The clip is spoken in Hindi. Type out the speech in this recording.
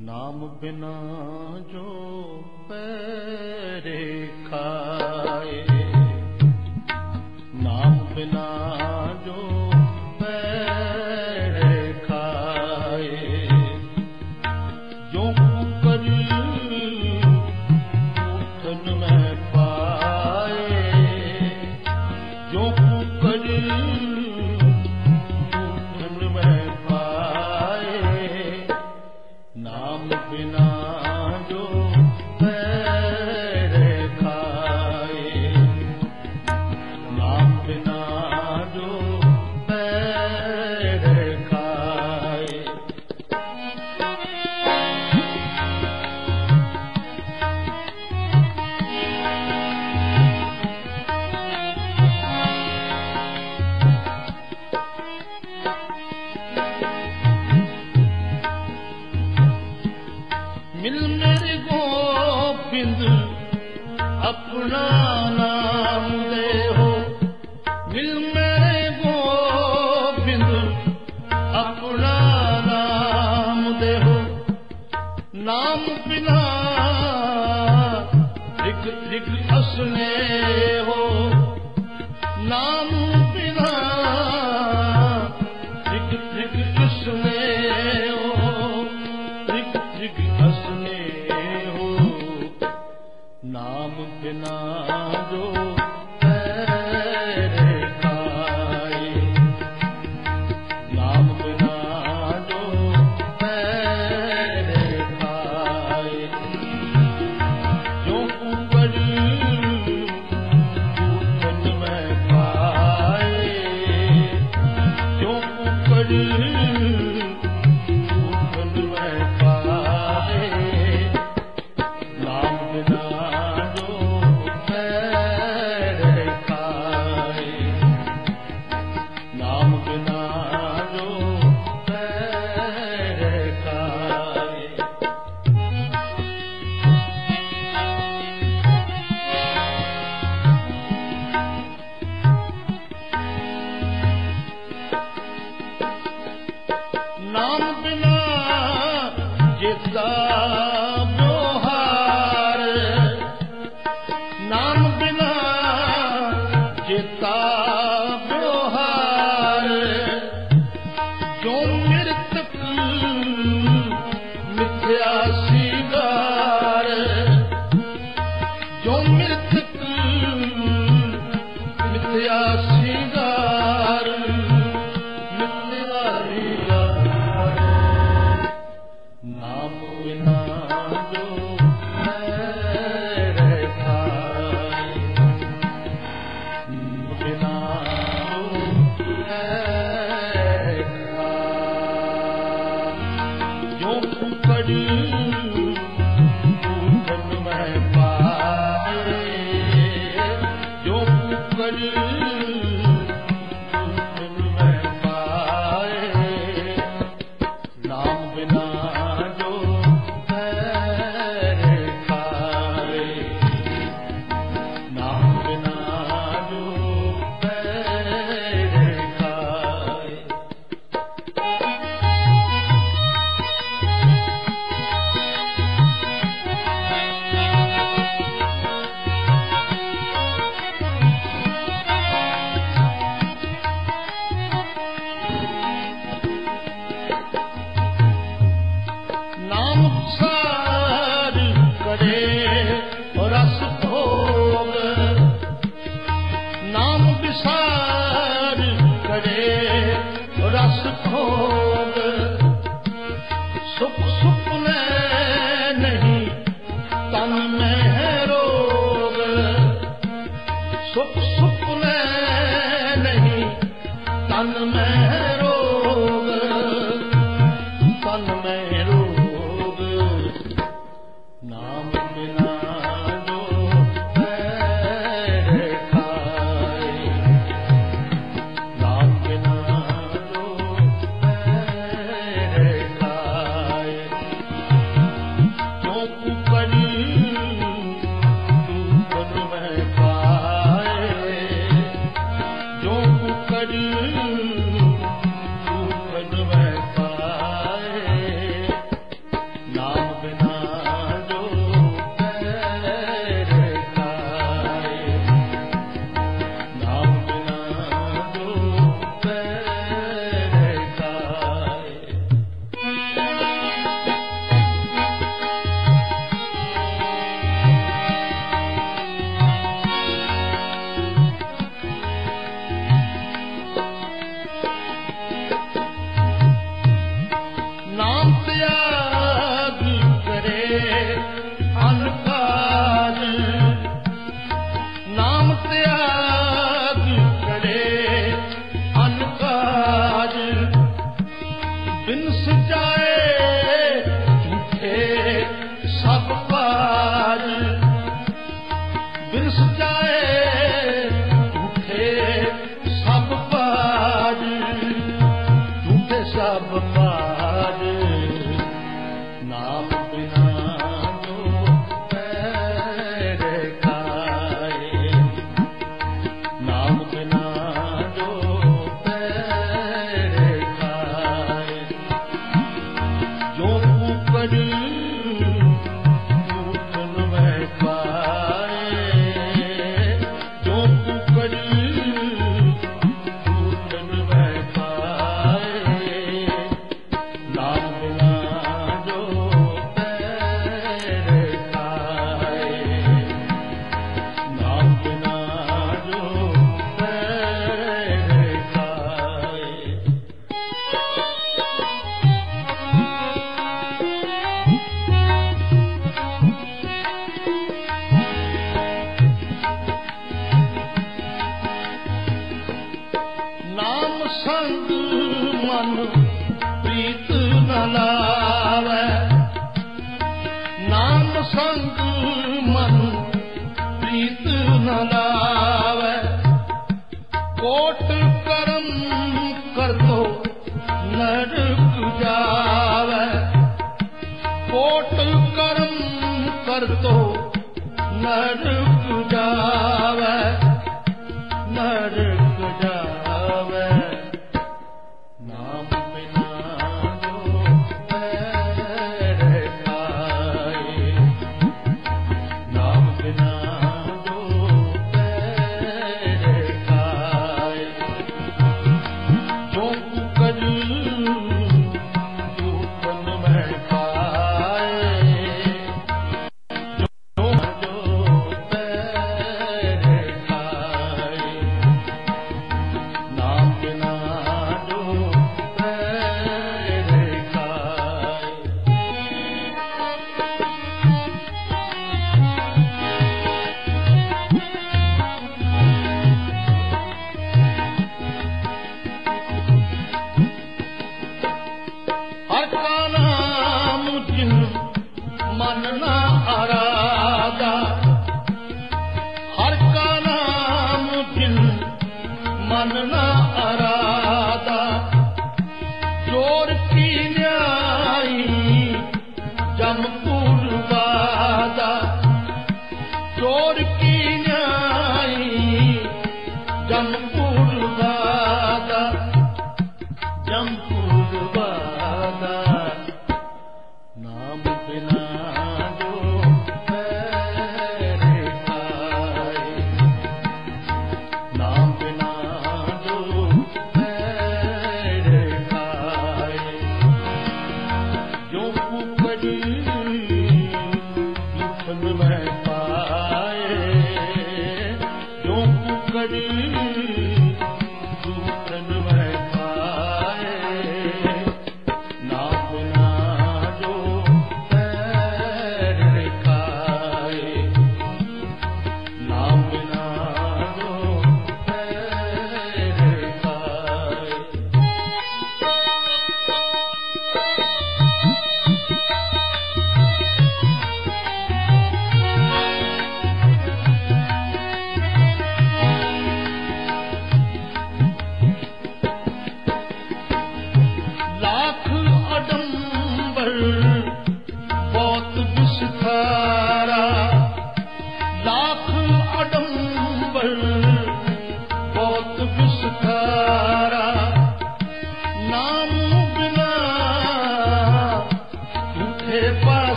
नाम बिना जो पैरे खाए, नाम बिना जो पैरे खाए, जो कुकर उठन में पाए, जो कुकर उठन में पाए, नाम बिना जो पैरे खाए, नाम बिना जो पैरे खाए। मिल मेरे गोविंद अपना नाम दे हो, मिल मेरे गोविंद अपना नाम दे हो, नाम बिना ऋग ऋग असने हो, नाम बिना ऋग ऋग असने हो, ऋग ऋग असने हो, नाम बिना जो पैरे खाए, नाम बिना जो पैरे खाए, जो कुकर उठन में पाए, जो कुकर उठन में पाए, नाम बिना जो पैरे खाए, नाम बिना जो पैरे खाए। नाम बिना जिसका व्यवहार, नाम बिना जिसका व्यवहार, जो मृतक मिथ्या सिगार, जो मृतक मिथ्या सिगार, मिथ्या सिगार, नाम बिना जो पैरे खाए, बिना जो पैरे खाए, जो कुकर उठन में पाए, जो कुकर उठन में पाए, नाम बिना जो पैरे खाए, नाम बिना जो पैरे खाए। नाम सार करे रस भोग, नाम विसार करे रस भोग, सुख सुपने नहीं तन में है रोग, सुख सुपने नहीं तन में है रोग, तन में रोग, नाम बिना जो पैरे खाए, नाम बिना जो बिनस जाए झूठे सब पार, बिनस जाए झूठे सब पार, झूठे सब पार। नाम बिना जो पैर खाए, नाम बिना जो पैर खाए, जो कुकर झूठन में पाए, जो कुकर झूठन में पाए, नाम बिना जो पैर खाए, नाम बिना जो पैर खाए। नाम संग मन प्रीत न लावे, नाम संग मन प्रीत न लावे, कोट कर्म कर दो नरक जावे, कोट कर्म कर दो नरक जावे, नरक जावे। नाम बिना जो पैर खाए, नाम बिना जो पैर खाए, जो कुकर झूठन में पाए, जो पैर खाए, नाम बिना जो पैर खाए। हर का नाम जिन मन ना आराधा, हर का नाम जिन मन ना आराधा, चोर की न्यायी जमपुर वादा, चोर की न्यायी जमपुर वादा, जमपुर